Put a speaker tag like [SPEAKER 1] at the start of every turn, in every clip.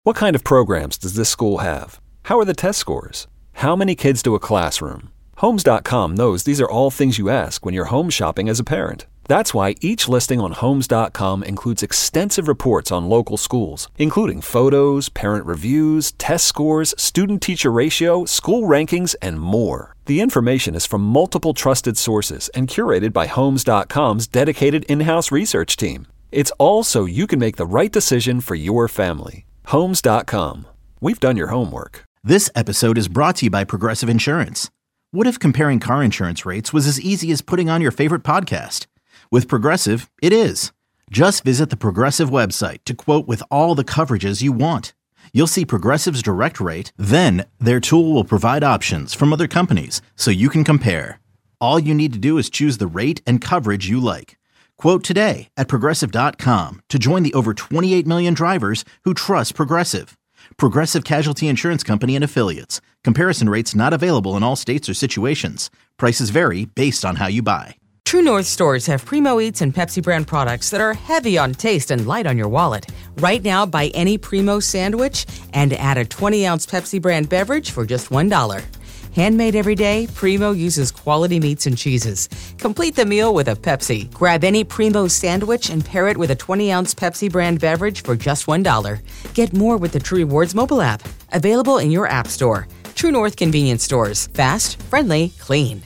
[SPEAKER 1] What kind of programs does this school have? How are the test scores? How many kids to a classroom? Homes.com knows these are all things you ask when you're home shopping as a parent. That's why each listing on Homes.com includes extensive reports on local schools, including photos, parent reviews, test scores, student-teacher ratio, school rankings, and more. The information is from multiple trusted sources and curated by Homes.com's dedicated in-house research team. It's all so you can make the right decision for your family. Homes.com. We've done your homework.
[SPEAKER 2] This episode is brought to you by Progressive Insurance. What if comparing car insurance rates was as easy as putting on your favorite podcast? With Progressive, it is. Just visit the Progressive website to quote with all the coverages you want. You'll see Progressive's direct rate, then their tool will provide options from other companies so you can compare. All you need to do is choose the rate and coverage you like. Quote today at Progressive.com to join the over 28 million drivers who trust Progressive. Progressive Casualty Insurance Company and Affiliates. Comparison rates not available in all states or situations. Prices vary based on how you buy.
[SPEAKER 3] True North stores have Primo Eats and Pepsi brand products that are heavy on taste and light on your wallet. Right now, buy any Primo sandwich and add a 20-ounce Pepsi brand beverage for just $1. Handmade every day, Primo uses quality meats and cheeses. Complete the meal with a Pepsi. Grab any Primo sandwich and pair it with a 20-ounce Pepsi brand beverage for just $1. Get more with the True Rewards mobile app. Available in your app store. True North convenience stores. Fast, friendly, clean.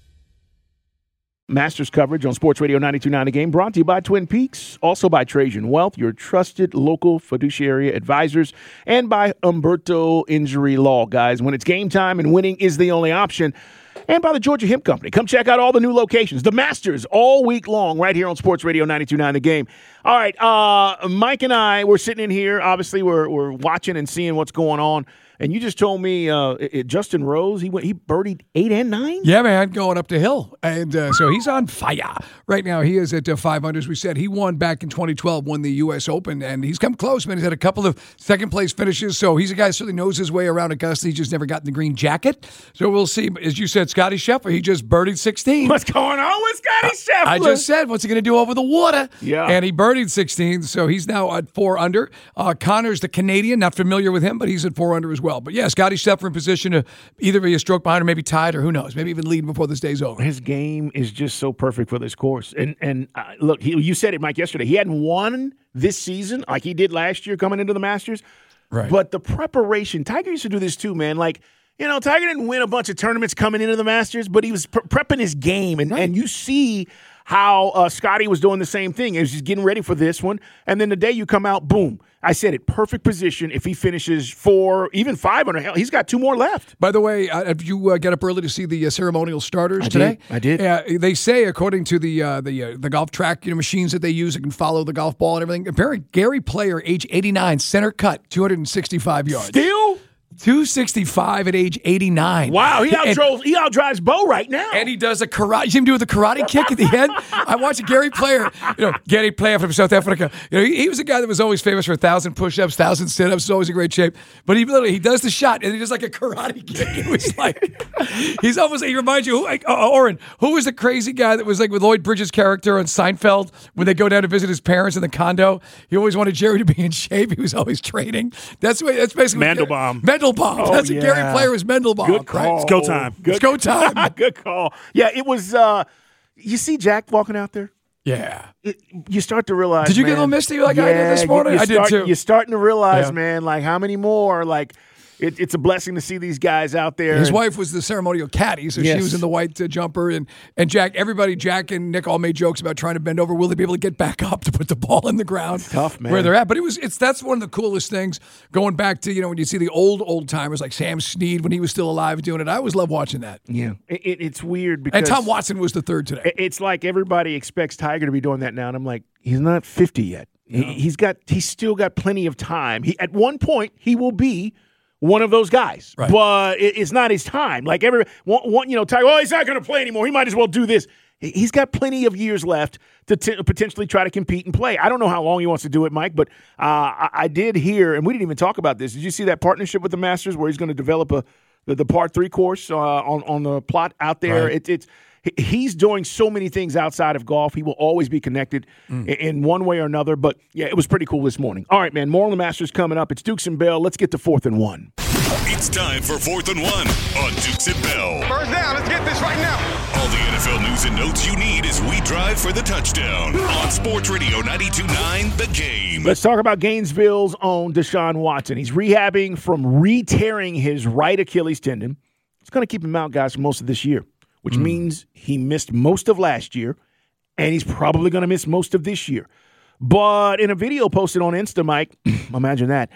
[SPEAKER 4] Masters coverage on Sports Radio 92.9 The Game, brought to you by Twin Peaks, also by Trajan Wealth, your trusted local fiduciary advisors, and by Umberto Injury Law. Guys, when it's game time and winning is the only option, and by the Georgia Hemp Company. Come check out all the new locations, the Masters, all week long, right here on Sports Radio 92.9 The Game. All right, Mike and I, we're sitting in here. Obviously, we're watching and seeing what's going on. And you just told me Justin Rose, he birdied 8 and 9?
[SPEAKER 5] Yeah, man, going up the hill. And so he's on fire right now. He is at 5 under, as we said. He won back in 2012, won the U.S. Open, and he's come close, man. He's had a couple of second-place finishes, so he's a guy who certainly knows his way around Augusta. He's just never gotten the green jacket. So we'll see. As you said, Scotty Scheffler, he just birdied 16.
[SPEAKER 4] What's going on with Scotty Scheffler?
[SPEAKER 5] I just said, what's he going to do over the water?
[SPEAKER 4] Yeah.
[SPEAKER 5] And he birdied 16, so he's now at 4 under. Connor's the Canadian, not familiar with him, but he's at 4 under as well. But yeah, Scotty Scheffler in position to either be a stroke behind or maybe tied, or who knows, maybe even leading before this day's over.
[SPEAKER 4] His game is just so perfect for this course. And look, you said it, Mike, yesterday. He hadn't won this season like he did last year coming into the Masters.
[SPEAKER 5] Right.
[SPEAKER 4] But the preparation, Tiger used to do this too, man. Like, you know, Tiger didn't win a bunch of tournaments coming into the Masters, but he was prepping his game. And you see how Scotty was doing the same thing. He was just getting ready for this one. And then the day you come out, boom. I said it, perfect position. If he finishes 4, even 5 under, hell, he's got 2 more left.
[SPEAKER 5] By the way, if you get up early to see the ceremonial starters today?
[SPEAKER 4] I did.
[SPEAKER 5] They say, according to the golf track machines that they use that can follow the golf ball and everything, apparently Gary Player, age 89, center cut, 265 yards.
[SPEAKER 4] Still?
[SPEAKER 5] 265 at age 89.
[SPEAKER 4] Wow, he outdrives Bo right now.
[SPEAKER 5] And he does a karate. You see him do the karate kick at the end? I watched Gary Player, Gary Player from South Africa. He was a guy that was always famous for 1,000 push-ups, 1,000 sit-ups, was always in great shape. But he does the shot, and he does like a karate kick. It was like, he reminds you, Oren, who was the crazy guy that was like with Lloyd Bridges' character on Seinfeld when they go down to visit his parents in the condo? He always wanted Jerry to be in shape. He was always training. That's basically
[SPEAKER 4] Mandelbaum.
[SPEAKER 5] Mandelbaum. That's what Gary Player was. Mandelbaum.
[SPEAKER 4] Good call.
[SPEAKER 5] Right?
[SPEAKER 6] It's go time.
[SPEAKER 5] It's go time.
[SPEAKER 4] Good call. Yeah, it was. You see Jack walking out there?
[SPEAKER 5] Yeah.
[SPEAKER 4] You start to realize.
[SPEAKER 5] Did you get a little misty like I did this morning? I did too.
[SPEAKER 4] You're starting to realize, man, like how many more? Like it's a blessing to see these guys out there.
[SPEAKER 5] His wife was the ceremonial caddy, so she was in the white jumper. And Jack and Nick all made jokes about trying to bend over. Will they be able to get back up to put the ball in the ground?
[SPEAKER 4] It's tough, man.
[SPEAKER 5] Where they're at. But that's one of the coolest things going back to, when you see the old timers like Sam Snead when he was still alive doing it. I always love watching that.
[SPEAKER 4] Yeah. It's weird because.
[SPEAKER 5] And Tom Watson was the third today.
[SPEAKER 4] It's like everybody expects Tiger to be doing that now. And I'm like, he's not 50 yet. No. He's still got plenty of time. At one point, he will be one of those guys,
[SPEAKER 5] right.
[SPEAKER 4] But it's not his time. Like Tiger, he's not going to play anymore. He might as well do this. He's got plenty of years left to potentially try to compete and play. I don't know how long he wants to do it, Mike, but I did hear, and we didn't even talk about this. Did you see that partnership with the Masters where he's going to develop the par 3 course on the plot out there?
[SPEAKER 5] Right.
[SPEAKER 4] He's doing so many things outside of golf. He will always be connected in one way or another. But, yeah, it was pretty cool this morning. All right, man, more on the Masters coming up. It's Dukes and Bell. Let's get to 4th and 1.
[SPEAKER 6] It's time for 4th and 1 on Dukes and Bell.
[SPEAKER 7] First down, let's get this right now.
[SPEAKER 6] All the NFL news and notes you need as we drive for the touchdown on Sports Radio 92.9 The Game.
[SPEAKER 4] Let's talk about Gainesville's own Deshaun Watson. He's rehabbing from re-tearing his right Achilles tendon. It's going to keep him out, guys, for most of this year, which means he missed most of last year, and he's probably going to miss most of this year. But in a video posted on Insta, Mike, imagine that,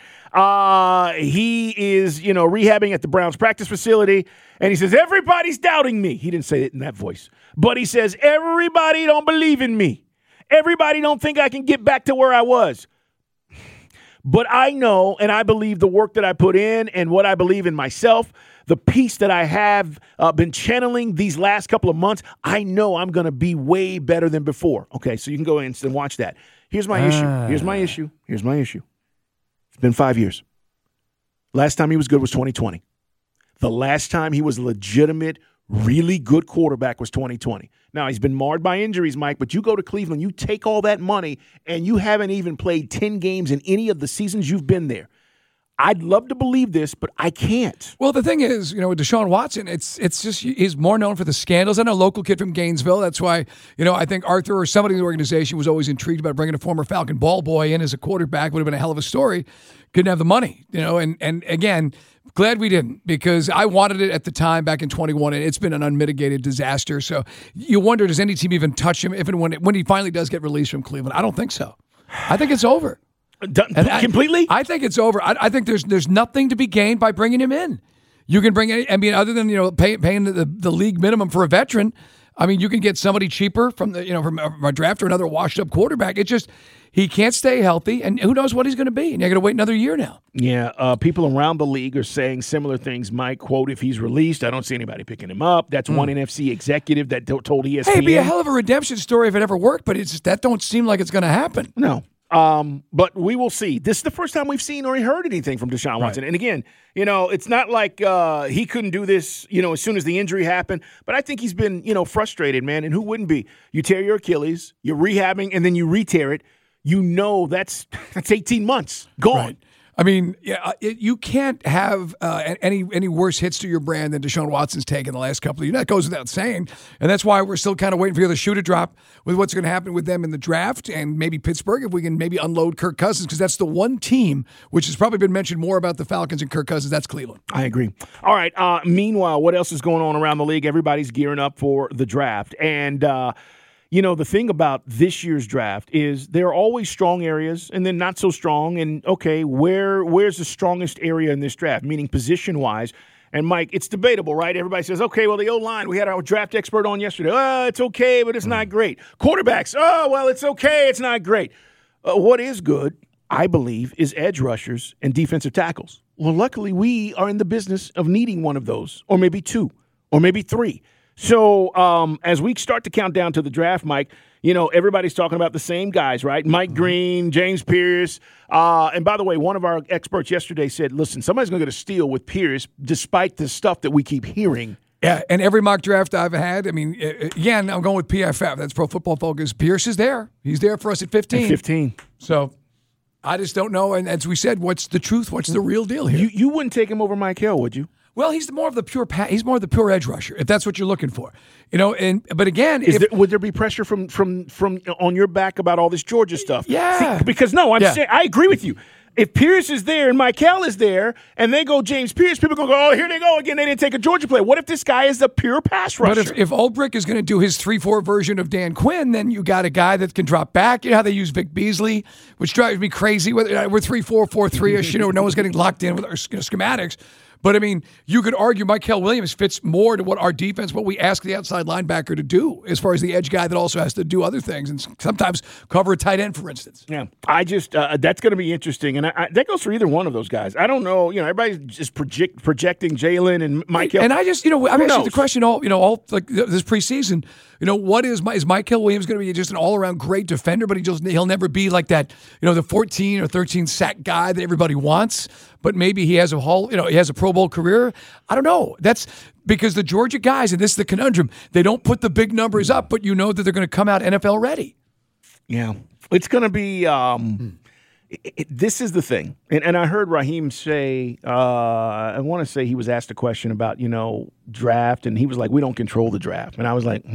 [SPEAKER 4] he is, rehabbing at the Browns practice facility, and he says, everybody's doubting me. He didn't say it in that voice, but he says, everybody don't believe in me. Everybody don't think I can get back to where I was. But I know, and I believe the work that I put in and what I believe in myself, the peace that I have been channeling these last couple of months, I know I'm going to be way better than before. Okay, so you can go in and watch that. Here's my issue. It's been 5 years. Last time he was good was 2020. The last time he was a legitimate, really good quarterback was 2020. Now, he's been marred by injuries, Mike, but you go to Cleveland, you take all that money, and you haven't even played 10 games in any of the seasons you've been there. I'd love to believe this, but I can't.
[SPEAKER 5] Well, the thing is, with Deshaun Watson, it's just he's more known for the scandals. I know a local kid from Gainesville. That's why, I think Arthur or somebody in the organization was always intrigued about bringing a former Falcon ball boy in as a quarterback. Would have been a hell of a story. Couldn't have the money, and again, glad we didn't, because I wanted it at the time back in 21, and it's been an unmitigated disaster. So you wonder, does any team even touch him if and when he finally does get released from Cleveland? I don't think so. I think it's over.
[SPEAKER 4] Completely?
[SPEAKER 5] I think it's over. I think there's nothing to be gained by bringing him in. You can bring other than paying the league minimum for a veteran. I mean, you can get somebody cheaper from from a draft or another washed up quarterback. It's just he can't stay healthy, and who knows what he's going to be. And you're going to wait another year now.
[SPEAKER 4] Yeah, people around the league are saying similar things. Mike, quote, if he's released, I don't see anybody picking him up. That's one NFC executive that told ESPN.
[SPEAKER 5] Hey, it'd be a hell of a redemption story if it ever worked, but it's just, that don't seem like it's going to happen.
[SPEAKER 4] No. But we will see. This is the first time we've seen or heard anything from Deshaun Watson. Right. And again, it's not like he couldn't do this, as soon as the injury happened. But I think he's been, frustrated, man. And who wouldn't be? You tear your Achilles, you're rehabbing, and then you re-tear it. That's 18 months gone.
[SPEAKER 5] Right. I mean, you can't have any worse hits to your brand than Deshaun Watson's taken the last couple of years. That goes without saying. And that's why we're still kind of waiting for the other shoe to drop with what's going to happen with them in the draft and maybe Pittsburgh, if we can maybe unload Kirk Cousins, because that's the one team which has probably been mentioned more about the Falcons and Kirk Cousins. That's Cleveland.
[SPEAKER 4] I agree. All right. Meanwhile, what else is going on around the league? Everybody's gearing up for the draft. And, the thing about this year's draft is there are always strong areas and then not so strong. And, okay, where's the strongest area in this draft, meaning position-wise? And, Mike, it's debatable, right? Everybody says, okay, well, the O-line, we had our draft expert on yesterday. Oh, it's okay, but it's not great. Quarterbacks, oh, well, it's okay, it's not great. What is good, I believe, is edge rushers and defensive tackles. Well, luckily, we are in the business of needing one of those, or maybe two, or maybe three. So as we start to count down to the draft, Mike, everybody's talking about the same guys, right? Mike Green, James Pierce. And by the way, one of our experts yesterday said, listen, somebody's going to get a steal with Pierce despite the stuff that we keep hearing.
[SPEAKER 5] Yeah, and every mock draft I've had, I mean, again, I'm going with PFF. That's Pro Football Focus. Pierce is there. He's there for us at 15.
[SPEAKER 4] At 15.
[SPEAKER 5] So I just don't know. And as we said, what's the truth? What's the real deal here?
[SPEAKER 4] You wouldn't take him over Mike Hill, would you?
[SPEAKER 5] Well, he's more of the pure edge rusher, if that's what you're looking for, But again,
[SPEAKER 4] would there be pressure from on your back about all this Georgia stuff?
[SPEAKER 5] Yeah,
[SPEAKER 4] see, because saying I agree with you. If Pierce is there and Michael is there, and they go James Pierce, people gonna go, oh, here they go again. They didn't take a Georgia player. What if this guy is a pure pass rusher?
[SPEAKER 5] But if Ulbrich is going to do his 3-4 version of Dan Quinn, then you got a guy that can drop back. You know how they use Vic Beasley, which drives me crazy. We're 3-4, 4-3-ish. No one's getting locked in with our schematics. But, I mean, you could argue Michael Williams fits more to what our defense, what we ask the outside linebacker to do, as far as the edge guy that also has to do other things and sometimes cover a tight end, for instance.
[SPEAKER 4] Yeah, I just that's going to be interesting. And that goes for either one of those guys. I don't know. Everybody's just projecting Jalen and Michael.
[SPEAKER 5] And I just, I've asked the question all like this preseason. What is Michael Williams going to be? Just an all-around great defender, but he'll never be like that, the 14 or 13 sack guy that everybody wants. but maybe he has he has a Pro Bowl career. I don't know. That's because the Georgia guys, and this is the conundrum, they don't put the big numbers up, but you know that they're going to come out NFL ready.
[SPEAKER 4] Yeah. It's going to be this is the thing. And I heard Raheem say, I want to say he was asked a question about, draft, and he was like, we don't control the draft. And I was like,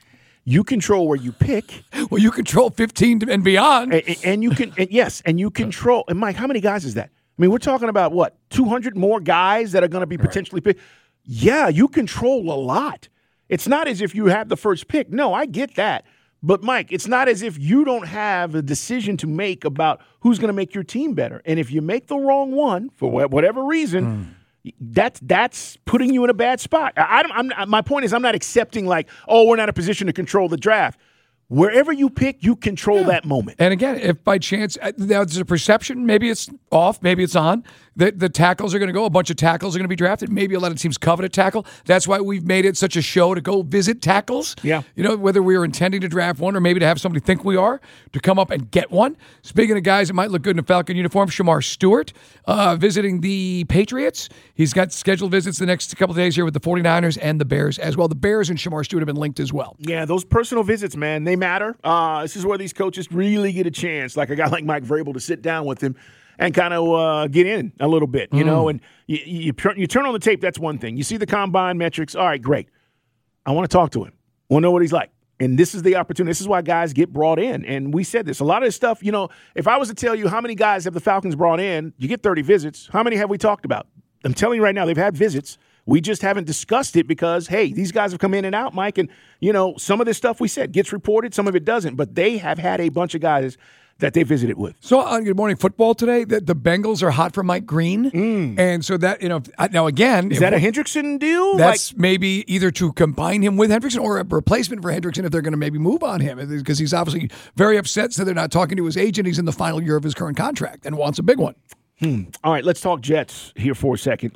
[SPEAKER 4] You control where you pick.
[SPEAKER 5] Well, you control 15 and beyond.
[SPEAKER 4] And you can, and you control. And Mike, how many guys is that? I mean, we're talking about what, 200 more guys that are going to be potentially picked? Yeah, you control a lot. It's not as if you have the first pick. No, I get that. But, Mike, it's not as if you don't have a decision to make about who's going to make your team better. And if you make the wrong one, for whatever reason, that's putting you in a bad spot. My point is I'm not accepting we're not in a position to control the draft. Wherever you pick, you control that moment.
[SPEAKER 5] And again, if by chance there's a perception, maybe it's off, maybe it's on, the tackles are going to go, a bunch of tackles are going to be drafted. Maybe a lot of teams covet a tackle. That's why we've made it such a show to go visit tackles.
[SPEAKER 4] Yeah.
[SPEAKER 5] Whether we were intending to draft one or maybe to have somebody think we are, to come up and get one. Speaking of guys that might look good in a Falcon uniform, Shamar Stewart visiting the Patriots. He's got scheduled visits the next couple of days here with the 49ers and the Bears as well. The Bears and Shamar Stewart have been linked as well.
[SPEAKER 4] Yeah, those personal visits, man, they matter. This is where these coaches really get a chance, like a guy like Mike Vrabel, to sit down with him and kind of get in a little bit, and you turn on the tape, that's one thing. You see the combine metrics, all right, great. I want to talk to him. I want to know what he's like. And this is the opportunity. This is why guys get brought in. And we said this. A lot of this stuff, if I was to tell you how many guys have the Falcons brought in, you get 30 visits. How many have we talked about? I'm telling you right now, they've had visits. We just haven't discussed it because, hey, these guys have come in and out, Mike, and, some of this stuff we said gets reported, some of it doesn't. But they have had a bunch of guys that they visited with.
[SPEAKER 5] So on Good Morning Football today, the Bengals are hot for Mike Green. And so that, now again.
[SPEAKER 4] Is that a Hendrickson deal?
[SPEAKER 5] That's maybe either to combine him with Hendrickson or a replacement for Hendrickson if they're going to maybe move on him, because he's obviously very upset, so they're not talking to his agent. He's in the final year of his current contract and wants a big one.
[SPEAKER 4] All right, let's talk Jets here for a second.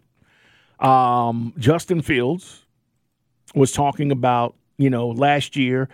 [SPEAKER 4] Justin Fields was talking about, last year,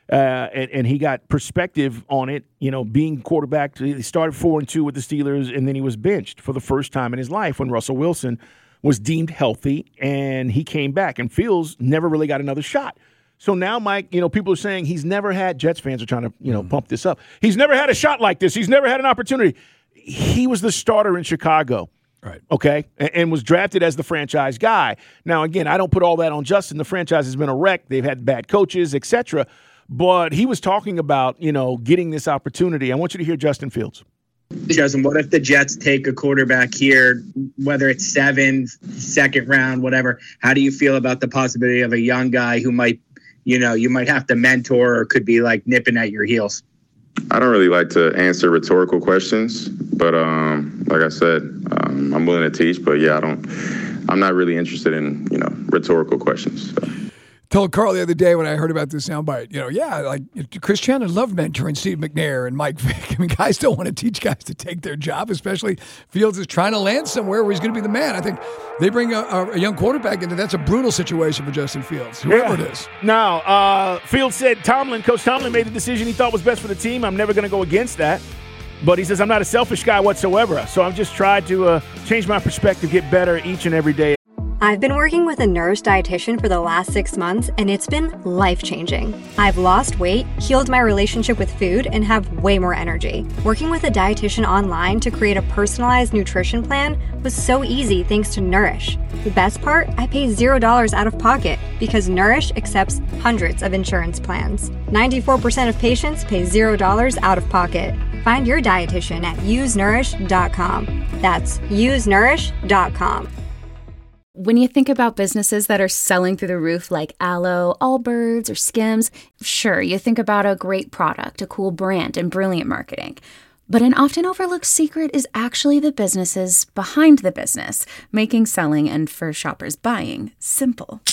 [SPEAKER 4] and he got perspective on it, being quarterback. He started 4-2 with the Steelers, and then he was benched for the first time in his life when Russell Wilson was deemed healthy, and he came back. And Fields never really got another shot. So now, Mike, people are saying he's never had – Jets fans are trying to, pump this up. He's never had a shot like this. He's never had an opportunity. He was the starter in Chicago.
[SPEAKER 5] Right.
[SPEAKER 4] Okay, and was drafted as the franchise guy. Now, again, I don't put all that on Justin. The franchise has been a wreck. They've had bad coaches, etc. But he was talking about, getting this opportunity. I want you to hear Justin Fields.
[SPEAKER 8] Justin, what if the Jets take a quarterback here, whether it's 7th, second round, whatever? How do you feel about the possibility of a young guy who might, you might have to mentor or could be like nipping at your heels?
[SPEAKER 9] I don't really like to answer rhetorical questions, but like I said, I'm willing to teach. But yeah, I'm not really interested in rhetorical questions. So.
[SPEAKER 5] Told Carl the other day when I heard about this soundbite, Chris Chandler loved mentoring Steve McNair and Mike Vick. I mean, guys don't want to teach guys to take their job, especially Fields is trying to land somewhere where he's going to be the man. I think they bring a young quarterback into that's a brutal situation for Justin Fields, whoever it is.
[SPEAKER 4] Now, Fields said Coach Tomlin made the decision he thought was best for the team. I'm never going to go against that. But he says, I'm not a selfish guy whatsoever. So I've just tried to change my perspective, get better each and every day.
[SPEAKER 10] I've been working with a Nourish dietitian for the last 6 months, and it's been life-changing. I've lost weight, healed my relationship with food, and have way more energy. Working with a dietitian online to create a personalized nutrition plan was so easy thanks to Nourish. The best part? I pay $0 out of pocket because Nourish accepts hundreds of insurance plans. 94% of patients pay $0 out of pocket. Find your dietitian at usenourish.com. That's usenourish.com.
[SPEAKER 11] When you think about businesses that are selling through the roof like Aloe, Allbirds, or Skims, sure, you think about a great product, a cool brand, and brilliant marketing. But an often overlooked secret is actually the businesses behind the business, making selling and for shoppers buying simple.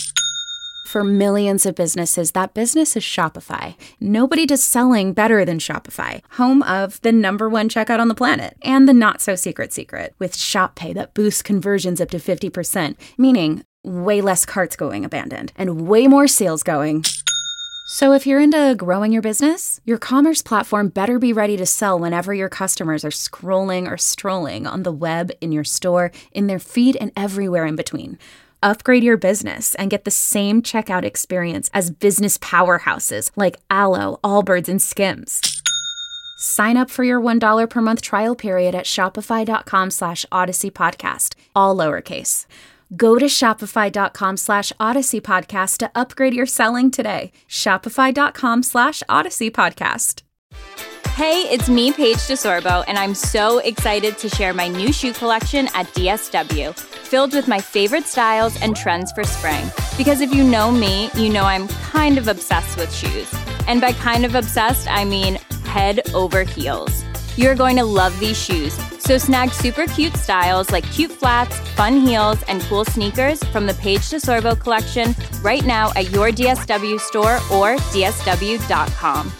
[SPEAKER 11] For millions of businesses, that business is Shopify. Nobody does selling better than Shopify, home of the #1 checkout on the planet, and the not-so-secret secret, with Shop Pay that boosts conversions up to 50%, meaning way less carts going abandoned, and way more sales going So if you're into growing your business, your commerce platform better be ready to sell whenever your customers are scrolling or strolling on the web, in your store, in their feed, and everywhere in between. Upgrade your business and get the same checkout experience as business powerhouses like Allo, Allbirds, and Skims. Sign up for your $1 per month trial period at shopify.com/Odyssey Podcast, all lowercase. Go to shopify.com/Odyssey Podcast to upgrade your selling today. Shopify.com/Odyssey Podcast.
[SPEAKER 12] Hey, it's me, Paige DeSorbo, and I'm so excited to share my new shoe collection at DSW, filled with my favorite styles and trends for spring. Because if you know me, you know I'm kind of obsessed with shoes. And by kind of obsessed, I mean head over heels. You're going to love these shoes. So snag super cute styles like cute flats, fun heels, and cool sneakers from the Paige DeSorbo collection right now at your DSW store or dsw.com.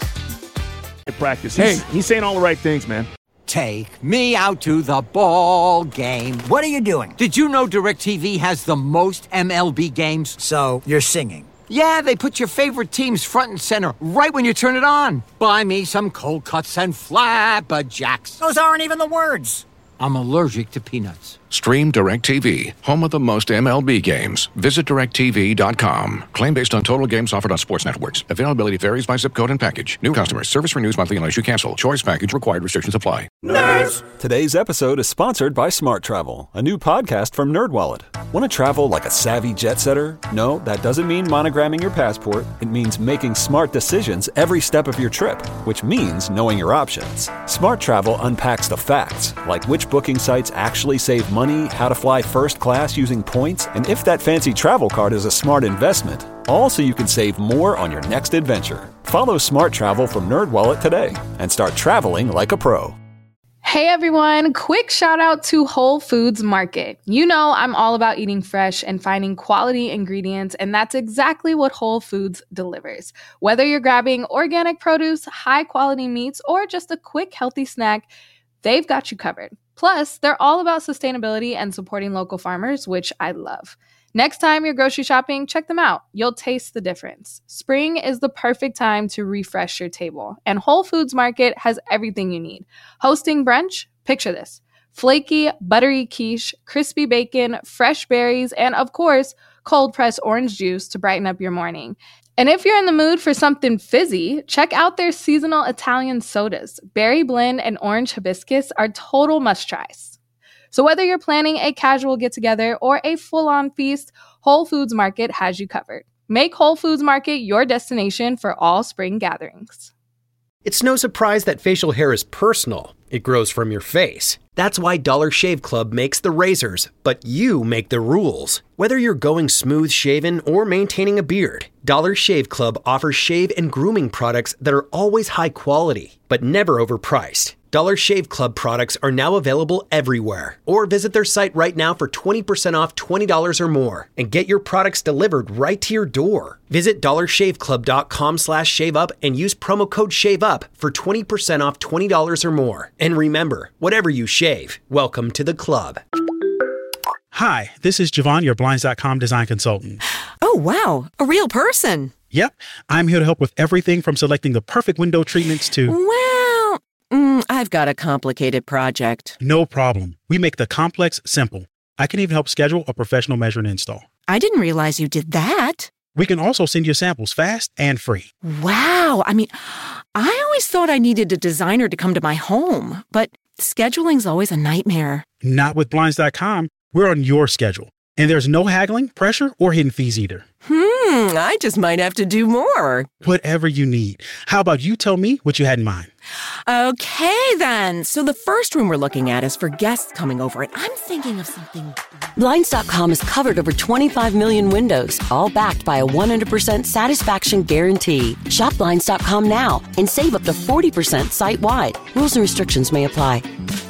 [SPEAKER 4] Practice. He's saying all the right things, man.
[SPEAKER 13] Take me out to the ball game. What are you doing? Did you know DirecTV has the most MLB games?
[SPEAKER 14] So you're singing.
[SPEAKER 13] Yeah, they put your favorite teams front and center right when you turn it on. Buy me some cold cuts and flapjacks.
[SPEAKER 14] Those aren't even the words.
[SPEAKER 13] I'm allergic to peanuts.
[SPEAKER 15] Stream DirecTV, home of the most MLB games. Visit DirecTV.com. Claim based on total games offered on sports networks. Availability varies by zip code and package. New customers. Service renews monthly unless you cancel. Choice package required. Restrictions apply.
[SPEAKER 1] Nerds! Today's episode is sponsored by Smart Travel, a new podcast from NerdWallet. Want to travel like a savvy jet setter? No, that doesn't mean monogramming your passport. It means making smart decisions every step of your trip, which means knowing your options. Smart Travel unpacks the facts, like which booking sites actually save money, how to fly first class using points, and if that fancy travel card is a smart investment. All so you can save more on your next adventure. Follow Smart Travel from NerdWallet today and start traveling like a pro.
[SPEAKER 16] Hey everyone, quick shout out to Whole Foods Market. You know I'm all about eating fresh and finding quality ingredients, and that's exactly what Whole Foods delivers. Whether you're grabbing organic produce, high quality meats, or just a quick healthy snack, they've got you covered. Plus, they're all about sustainability and supporting local farmers, which I love. Next time you're grocery shopping, check them out. You'll taste the difference. Spring is the perfect time to refresh your table, and Whole Foods Market has everything you need. Hosting brunch? Picture this. Flaky, buttery quiche, crispy bacon, fresh berries, and of course, cold-pressed orange juice to brighten up your morning. And if you're in the mood for something fizzy, check out their seasonal Italian sodas. Berry blend and orange hibiscus are total must-tries. So whether you're planning a casual get-together or a full-on feast, Whole Foods Market has you covered. Make Whole Foods Market your destination for all spring gatherings.
[SPEAKER 17] It's no surprise that facial hair is personal. It grows from your face. That's why Dollar Shave Club makes the razors, but you make the rules. Whether you're going smooth shaven or maintaining a beard, Dollar Shave Club offers shave and grooming products that are always high quality, but never overpriced. Dollar Shave Club products are now available everywhere. Or visit their site right now for 20% off $20 or more and get your products delivered right to your door. Visit dollarshaveclub.com/shaveup and use promo code SHAVEUP for 20% off $20 or more. And remember, whatever you shave, welcome to the club.
[SPEAKER 18] Hi, this is Javon, your Blinds.com design consultant.
[SPEAKER 19] Oh, wow. A real person.
[SPEAKER 18] Yep. I'm here to help with everything from selecting the perfect window treatments to...
[SPEAKER 19] Well, I've got a complicated project.
[SPEAKER 18] No problem. We make the complex simple. I can even help schedule a professional measure and install.
[SPEAKER 19] I didn't realize you did that.
[SPEAKER 18] We can also send you samples fast and free.
[SPEAKER 19] Wow. I mean, I always thought I needed a designer to come to my home, but scheduling's always a nightmare.
[SPEAKER 18] Not with Blinds.com. We're on your schedule. And there's no haggling, pressure, or hidden fees either.
[SPEAKER 19] I just might have to do more.
[SPEAKER 18] Whatever you need. How about you tell me what you had in mind?
[SPEAKER 19] Okay, then. So the first room we're looking at is for guests coming over, and I'm thinking of something...
[SPEAKER 20] Blinds.com has covered over 25 million windows, all backed by a 100% satisfaction guarantee. Shop Blinds.com now and save up to 40% site-wide. Rules and restrictions may apply.